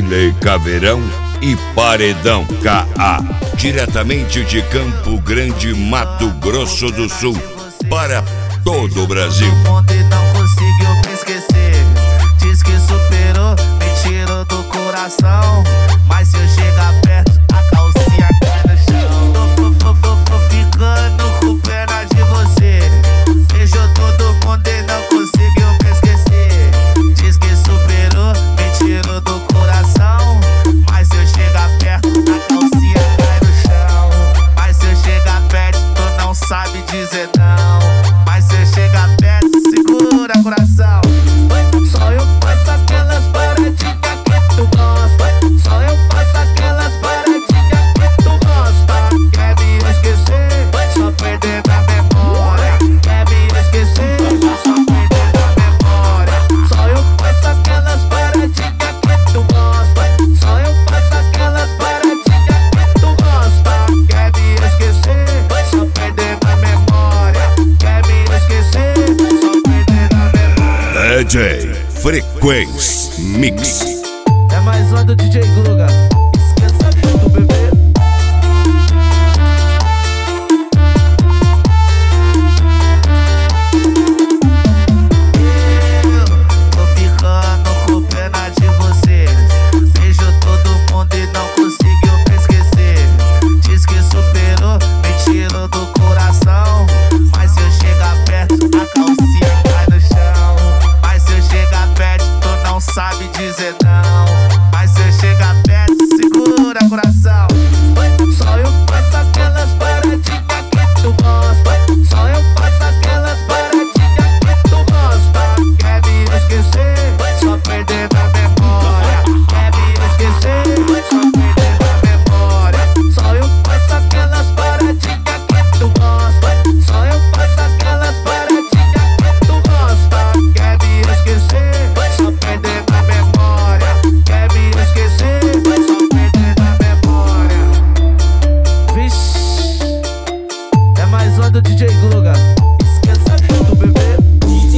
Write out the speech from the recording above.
Shirley Caveirão e Paredão KA, diretamente de Campo Grande, Mato Grosso do Sul, para todo o Brasil. Ontem não conseguiu me esquecer, diz que superou, me tirou do coração. Mas se eu chegar perto, a calcinha cai no chão. Tô ficando com pena de você. Beijou todo mundo e não conseguiu me esquecer. Diz que superou, me tirou do coração. Mas se eu chegar perto, a calcinha cai no chão. Mas se eu chegar perto, tu não sabe dizer não. Mas se eu chegar perto, segura coração. Só eu faço aquelas paradinhas que tu gosta. Só eu faço aquelas paradinhas que tu gosta. Quer me esquecer, só perder na memória. Quer me esquecer, só perder na memória. Só eu faço aquelas paradinhas que tu gosta. Só eu faço aquelas paradinhas que tu gosta. Quer me esquecer, só perder na memória. Quer me esquecer, só perder na memória. DJ Frequência Mix. É mais uma do DJ Guga.